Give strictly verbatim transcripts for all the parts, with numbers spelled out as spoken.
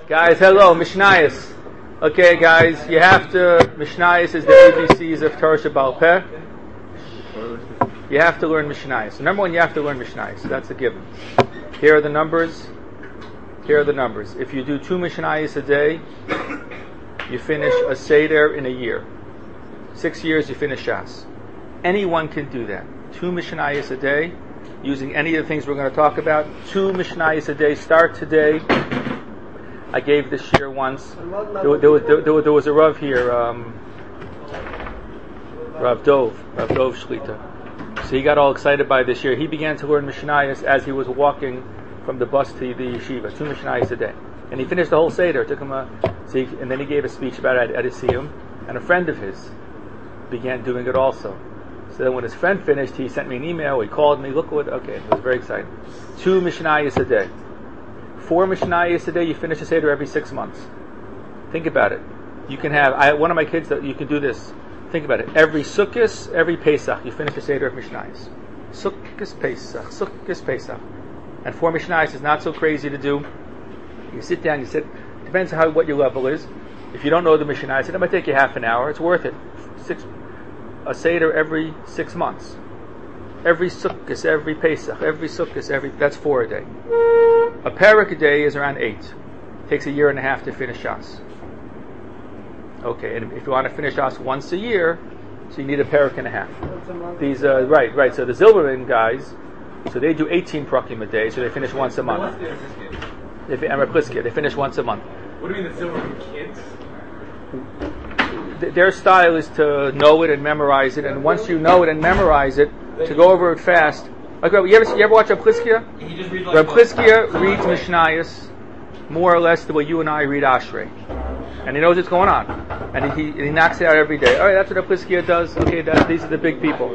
Guys, hello, Mishnayos. Okay, guys, you have to, Mishnayos is the A B Cs of Torah Sheba'al Peh. You have to learn Mishnayos. Number one, you have to learn Mishnayos. That's a given. Here are the numbers. Here are the numbers. If you do two Mishnayos a day, you finish a Seder in a year. Six years, you finish Shas. Anyone can do that. Two Mishnayos a day, using any of the things we're going to talk about. Two Mishnayos a day. Start today. I gave this year once. There, there, was, there, there, there was a Rav here, um, Rav Dov, Rav Dov Shlita. So he got all excited by this year. He began to learn Mishnayos as he was walking from the bus to the yeshiva. Two Mishnayos a day. And he finished the whole Seder. It took him a, so he, and then he gave a speech about it at, at Isiyum. And a friend of his began doing it also. So then when his friend finished, he sent me an email, he called me, look what, okay, it was very exciting. Two Mishnayos a day. Four Mishnayos a day, you finish a Seder every six months. Think about it. You can have, I, one of my kids, that you can do this. Think about it. Every Sukkot, every Pesach, you finish a Seder of Mishnayos. Sukkot, Pesach, Sukkot, Pesach. And four Mishnayos is not so crazy to do. You sit down, you sit, depends on how, what your level is. If you don't know the Mishnayos, it might take you half an hour, it's worth it. Six, a Seder every six months. Every Sukkot, every Pesach, every Sukkot, every, that's four a day. A parak a day is around eight. It takes a year and a half to finish Shas. Okay, and if you want to finish Shas once a year, so you need a parak and a half. These, uh, right, right. So the Zilberman guys, so they do eighteen prakim a day, so they finish once a month. They, and Rapliskia, they finish once a month. What do you mean the Zilberman kids? Th- their style is to know it and memorize it, and once you know it and memorize it, to go over it fast. Like, you ever you ever watch Rapliskia? Like Rapliskia reads Mishnayos more or less the way you and I read Ashrei, and he knows what's going on, and he he, he knocks it out every day. All right, that's what Rapliskia does. Okay, that, these are the big people.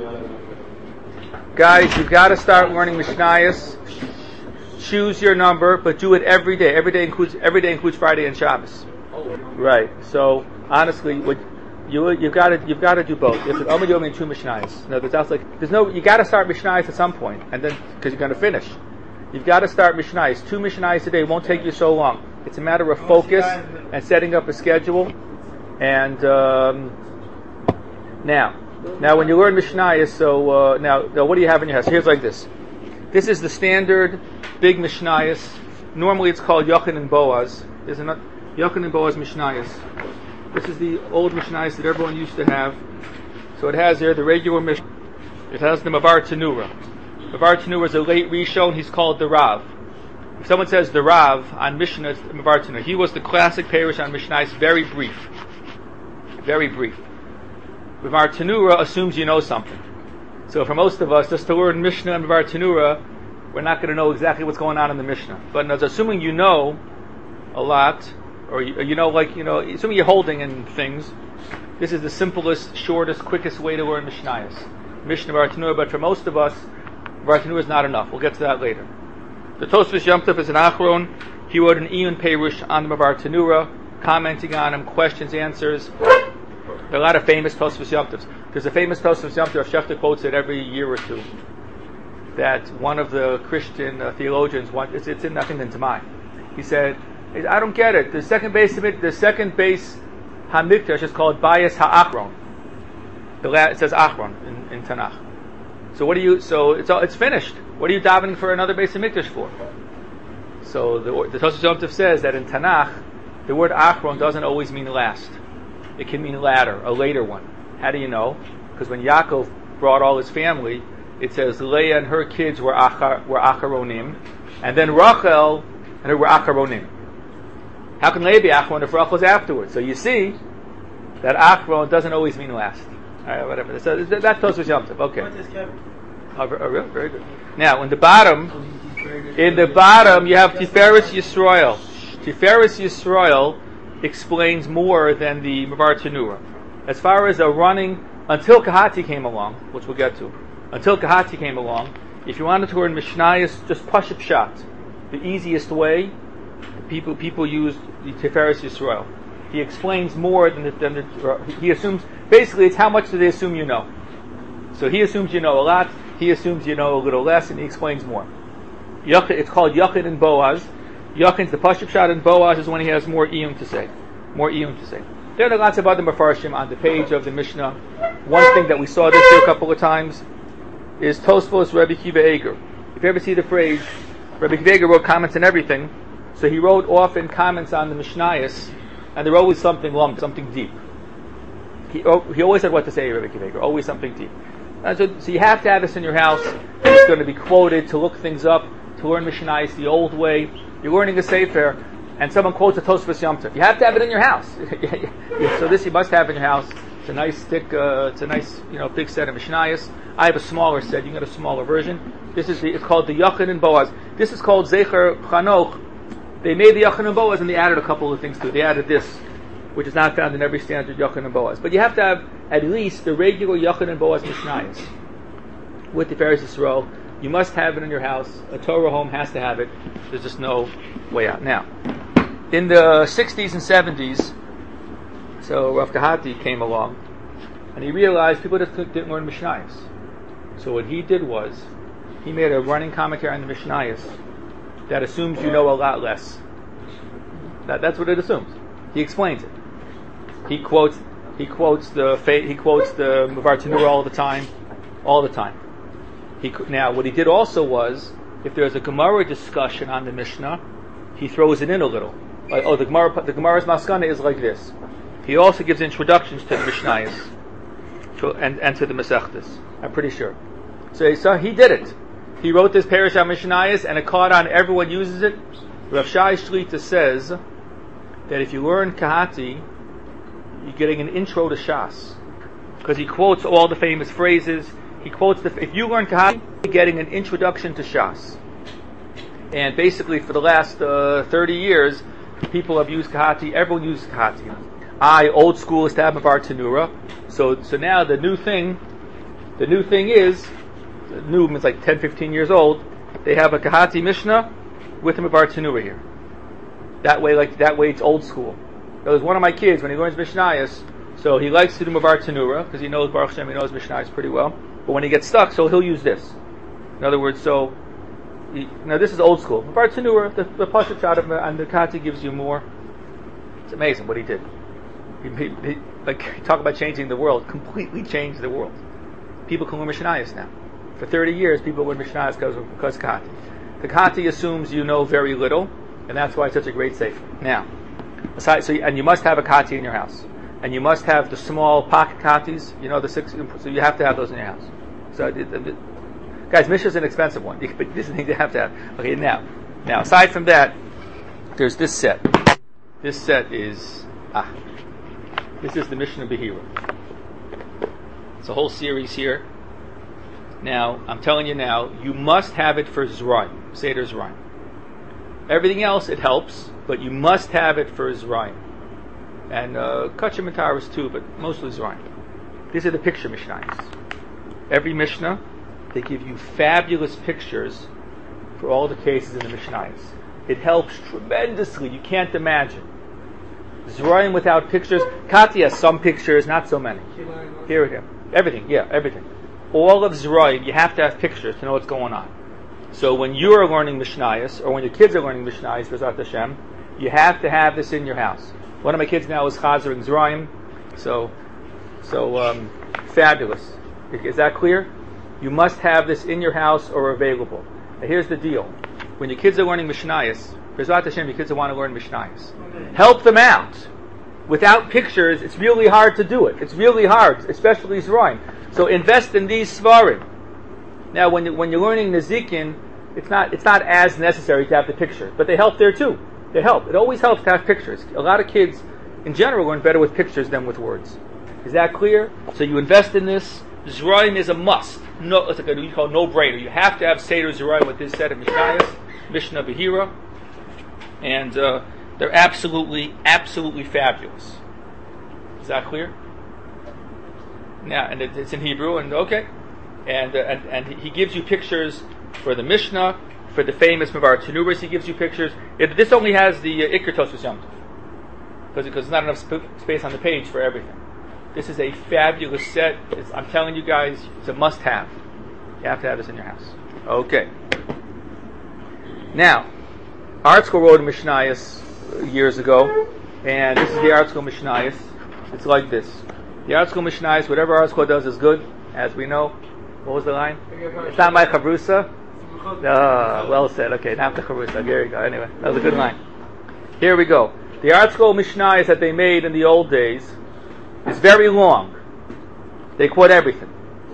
Guys, you've got to start learning Mishnayos. Choose your number, but do it every day. Every day includes every day includes Friday and Shabbos. Right. So honestly, what you you've got to you've got to do both. If it's only doing two Mishnayos, no, that's like there's no. You got to start Mishnayos at some point, and then because you're going to finish, you've got to start Mishnayos. Two Mishnayos a day won't take you so long. It's a matter of focus and setting up a schedule. And um, now, now when you learn Mishnayos, so uh, now, now what do you have in your house? Here's like this. This is the standard big Mishnayos. Normally it's called Yochin and Boaz. There's a Yochin and Boaz Mishnayos. This is the old Mishnayos that everyone used to have. So it has there the regular Mishnah. It has the Mavar Tanura. Mavar Tanura is a late Rishon. He's called the Rav. If someone says the Rav on Mishnah, it's Mavar Tanura. He was the classic Parish on Mishnayos. Very brief. Very brief. Mavar Tanura assumes you know something. So for most of us, just to learn Mishnah and Mavar Tanura, we're not going to know exactly what's going on in the Mishnah. But as assuming you know a lot, or you, you know, like, you know, assuming you're holding in things, this is the simplest, shortest, quickest way to learn Mishnayos. Mishnah Mavar Tanura, but for most of us, Mavar Tanura is not enough. We'll get to that later. The Tosfos Yom Tov is an Achron. He wrote an Iyun Perush on the Mavar Tanura, commenting on him, questions, answers. There are a lot of famous Tosfos Yom Tovs. There's a famous Tosfos Yom Tov, Shefter quotes it every year or two, that one of the Christian uh, theologians, want, it's, it's in, I think, in Tamai. He said, I don't get it. The second base, the second base Hamikdash is called Bayis HaAchron. The la- it says Achron in, in Tanakh. So what do you? So it's all, it's finished. What are you davening for another base Hamikdash for? So the the Tosfos Yom Tov says that in Tanakh, the word Achron doesn't always mean last. It can mean latter, a later one. How do you know? Because when Yaakov brought all his family, it says Leah and her kids were achar, were acharonim, and then Rachel and her were acharonim. How can Leah be achron if Rachel's afterwards? So you see that achron doesn't always mean last. All right, whatever. So that's Tosfos Yom Tov. Okay. Oh, really? Very good. Now, in the bottom, in the bottom you have Tiferes Yisrael. Tiferes Yisrael explains more than the Mavar Tanura. As far as a running, until Kahati came along, which we'll get to, until Kahati came along, if you wanted to learn Mishnayos, just Pashup Shat, the easiest way, people people use the Tiferes Yisrael. He explains more than the, than the, he assumes, basically it's how much do they assume you know. So he assumes you know a lot, he assumes you know a little less, and he explains more. It's called Yochin and Boaz. Yachin's the Pashup shot, and Boaz is when he has more iyum to say. More iyum to say. There are lots of other Mefarshim on the page of the Mishnah. One thing that we saw this year a couple of times is Tosfos Rebbe Kiva Eger. If you ever see the phrase, Rebbe Kiva Eger wrote comments on everything, so he wrote often comments on the Mishnayos, and they're always something long, something deep. He, oh, he always had what to say, Rebbe Kiva Eger, always something deep. And so, so you have to have this in your house. It's going to be quoted to look things up, to learn Mishnayos the old way. You're learning a Sefer, and someone quotes a Tosfos Yom Tov. You have to have it in your house. So this you must have in your house. It's a nice thick, uh, it's a nice, you know, big set of Mishnayos. I have a smaller set. You can get a smaller version. This is the, it's called the Yachin and Boaz. This is called Zecher Chanoch. They made the Yachin and Boaz, and they added a couple of things to it. They added this, which is not found in every standard Yachin and Boaz. But you have to have at least the regular Yachin and Boaz Mishnayos with the Tiferes Yisrael. You must have it in your house. A Torah home has to have it. There's just no way out. Now, in the sixties and seventies, so Rav Kahati came along, and he realized people just didn't learn Mishnayos. So what he did was, he made a running commentary on the Mishnayos that assumes you know a lot less. That, that's what it assumes. He explains it. He quotes, he quotes the he quotes the Mavar Tanura all the time, all the time. He, now, what he did also was, if there's a Gemara discussion on the Mishnah, he throws it in a little. Like, oh, the Gemara, the Gemara's Maskana is like this. He also gives introductions to the Mishnayos to, and, and to the Masechtas. I'm pretty sure. So, so he did it. He wrote this Perish HaMishnayos, and it caught on. Everyone uses it. Rav Shai Shlita says that if you learn Kahati, you're getting an intro to Shas, because he quotes all the famous phrases. He quotes the, if you learn Kahati, you're getting an introduction to Shas. And basically, for the last uh, thirty years, people have used Kahati. Everyone uses Kahati. I, old school, is to have Mavar Tanura. So, so now the new thing, the new thing is, the new means like ten, fifteen years old. They have a Kahati Mishnah with a Mavar Tanura here. That way, like that way, it's old school. There was one of my kids when he learns Mishnayos, so he likes to do Mavar Tanura because he knows Baruch Hashem, he knows Mishnayos pretty well. But when he gets stuck, so he'll use this. In other words, so he, now this is old school. Mavar Tanura, the, the Pashup shot of and the Kahati gives you more. It's amazing what he did. He, he, he, like talk about changing the world. Completely changed the world. People can learn Mishnayos now. For thirty years, people learn Mishnayos because of because Kahati. The Kahati assumes you know very little, and that's why it's such a great sefer. Now, aside, so you, and you must have a Kahati in your house, and you must have the small pocket Kahatis. You know the six. So you have to have those in your house. So, it, it, it, guys, Mishnah is an expensive one, but this is the thing you have to have. Okay, now, now aside from that, there's this set. This set is ah. This is the Mishnah Behira. It's a whole series here. Now, I'm telling you now, you must have it for Zrayim, Seder Zrayim. Everything else, it helps, but you must have it for Zrayim. And uh, Kachim and Taras too, but mostly Zrayim. These are the picture Mishnayos. Every Mishnah, they give you fabulous pictures for all the cases in the Mishnayos. It helps tremendously, you can't imagine. Zrayim without pictures. Kati has some pictures, not so many. Here, here. Everything, yeah, everything. All of Zrayim, you have to have pictures to know what's going on. So when you are learning Mishnayos, or when your kids are learning Mishnayos, B'ezrat Hashem, you have to have this in your house. One of my kids now is chazering Zrayim, so, so um, fabulous. Is that clear? You must have this in your house or available. Now here's the deal. When your kids are learning Mishnayos, B'ezrat Hashem, your kids want to learn Mishnayos. Help them out. Without pictures, it's really hard to do it. It's really hard, especially Zrayim. So invest in these Svarim. Now, when you, when you're learning Nezikin, it's not it's not as necessary to have the picture, but they help there too. They help. It always helps to have pictures. A lot of kids, in general, learn better with pictures than with words. Is that clear? So you invest in this. Zrayim is a must. No, it's like a, you call no-brainer. You have to have Seder Zrayim with this set of Mishnayos, Mishnah Behira, and uh, they're absolutely, absolutely fabulous. Is that clear? Yeah, and it, it's in Hebrew, and okay, and uh, and and he gives you pictures for the Mishnah, for the famous Mavar Tanuras. He gives you pictures. It, this only has the uh, Iker Tosfos Yom Tov, because because there's not enough sp- space on the page for everything. This is a fabulous set. It's, I'm telling you guys, it's a must-have. You have to have this in your house. Okay. Now, Art School wrote a Mishnayos years ago, and this is the Art School Mishnayos. It's like this. The Art School Mishnayos, whatever Art School does is good, as we know. What was the line? It's not my chavrusa. Ah, well said. Okay, not the chavrusa. There you go. Anyway, that was a good line. Here we go. The Art School Mishnayos that they made in the old days is very long. They quote everything.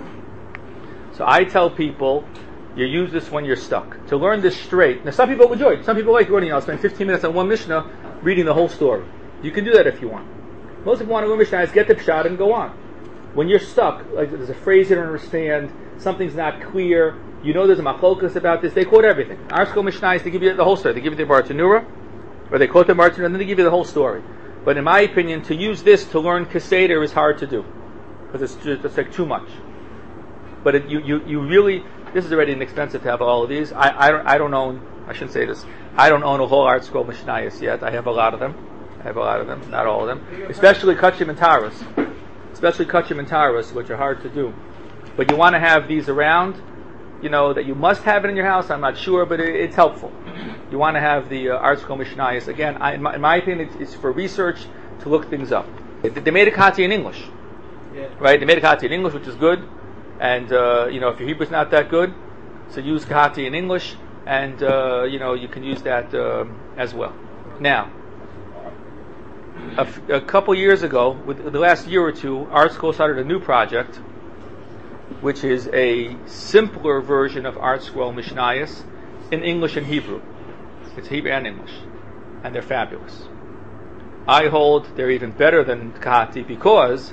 So I tell people, you use this when you're stuck. To learn this straight. Now some people enjoy it. Some people like learning, I'll spend fifteen minutes on one Mishnah reading the whole story. You can do that if you want. Most people want to learn Mishnah is get the pshat and go on. When you're stuck, like there's a phrase you don't understand, something's not clear, you know there's a machlokas about this, they quote everything. Our school Mishnah is to give you the whole story. They give you the Bartanura, or they quote the Bartanura, and then they give you the whole story. But in my opinion, to use this to learn Keseder is hard to do. Because it's, just, it's like too much. But it, you, you, you really, this is already inexpensive to have all of these. I, I, don't, I don't own, I shouldn't say this, I don't own a whole Art Scroll Mishnayos yet. I have a lot of them. I have a lot of them, not all of them. Especially Kachim and Taras. Especially Kachim and Taras, which are hard to do. But you want to have these around, you know, that you must have it in your house, I'm not sure, but it, it's helpful. You want to have the uh, Art Scroll Mishnayos. Again, I, in, my, in my opinion, it's, it's for research, to look things up. They, they made a Kati in English. Yeah. Right? They made a Kati in English, which is good. And, uh, you know, if your Hebrew's not that good, so use Kati in English, and, uh, you know, you can use that uh, as well. Now, a, f- a couple years ago, with the last year or two, Art Scroll started a new project, which is a simpler version of Art Scroll Mishnayos in English and Hebrew. It's Hebrew and English. And they're fabulous. I hold they're even better than Kati because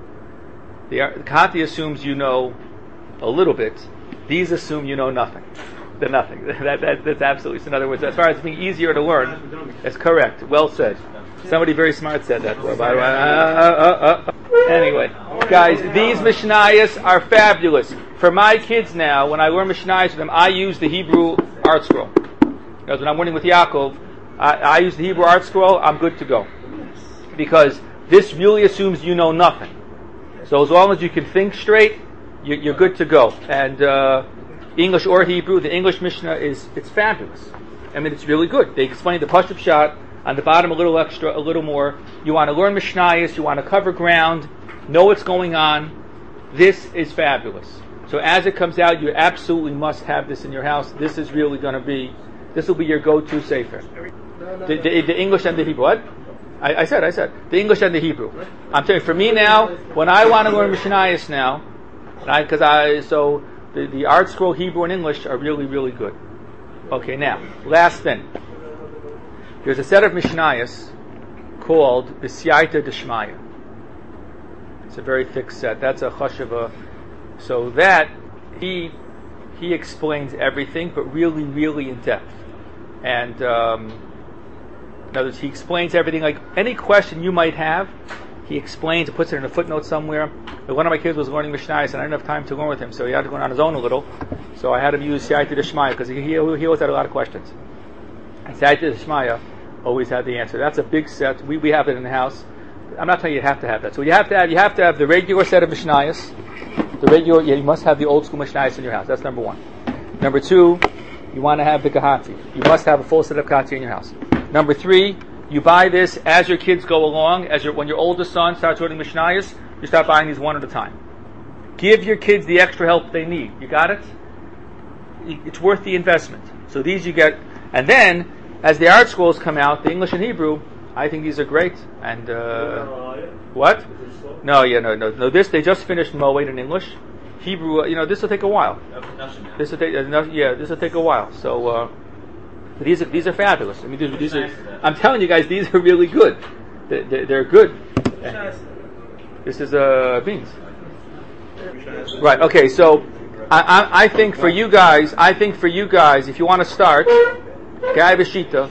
the Kati assumes you know a little bit. These assume you know nothing. They're nothing. that, that, that's absolutely. So in other words, as far as being easier to learn, that's correct. Well said. Somebody very smart said that. By the way. Uh, uh, uh, uh. Anyway, guys, these Mishnayos are fabulous. For my kids now, when I learn Mishnayos with them, I use the Hebrew Art Scroll. Because when I'm learning with Yaakov, I, I use the Hebrew Art Scroll, I'm good to go. Because this really assumes you know nothing. So as long as you can think straight, you, you're good to go. And uh, English or Hebrew, the English Mishnah is it's fabulous. I mean, it's really good. They explain the Pashup Shot on the bottom a little extra, a little more. You want to learn Mishnayos, you want to cover ground, know what's going on. This is fabulous. So as it comes out, you absolutely must have this in your house. This is really going to be, this will be your go-to sefer. The, the, the English and the Hebrew. What? I, I said, I said. The English and the Hebrew. I'm telling you, for me now, when I want to learn Mishnayos now, because I, so the, the Art Scroll Hebrew and English are really, really good. Okay, now, last thing. There's a set of Mishnayos called the Siyata Deshmaya. It's a very thick set. That's a Chashava. So that, he he explains everything, but really, really in depth. And, um, in other words, he explains everything. Like, any question you might have, he explains, puts it in a footnote somewhere. But one of my kids was learning Mishnayos, and I didn't have time to learn with him, so he had to go on his own a little. So I had him use Siyata Deshmaya, because he, he, he always had a lot of questions. And Siyata Deshmaya always had the answer. That's a big set. We we have it in the house. I'm not telling you you have to have that. So you have to have you have to have the regular set of Mishnayos. The regular, yeah, you must have the old school Mishnayos in your house. That's number one. Number two, you want to have the Kahati. You must have a full set of Kahati in your house. Number three, you buy this as your kids go along. As your when your oldest son starts learning Mishnayos, you start buying these one at a time. Give your kids the extra help they need. You got it? It's worth the investment. So these you get, and then as the art scrolls come out, the English and Hebrew, I think these are great. And uh, what? No, yeah, no, no, no. This they just finished Moed in English. Hebrew, uh, you know, this will take a while. This will take, uh, yeah, this will take a while. So uh, these are these are fabulous. I mean, these, these are. I'm telling you guys, these are really good. They're, they're good. This is uh, beans. Right. Okay. So I, I, I think for you guys, I think for you guys, if you want to start, okay, I have a shita.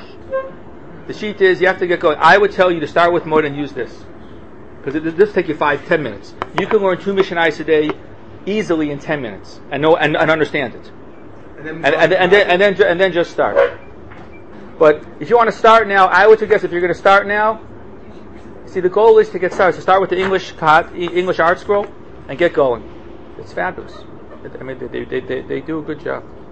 The sheet is you have to get going. I would tell you to start with Moed and use this because this will take you five, ten minutes. You can learn two Mishnayos a day easily in ten minutes and know and, and understand it, and then, and, and, and then and then and then just start. But if you want to start now, I would suggest if you're going to start now, see the goal is to get started. So start with the English English art scroll and get going. It's fabulous. I mean, they they they, they do a good job.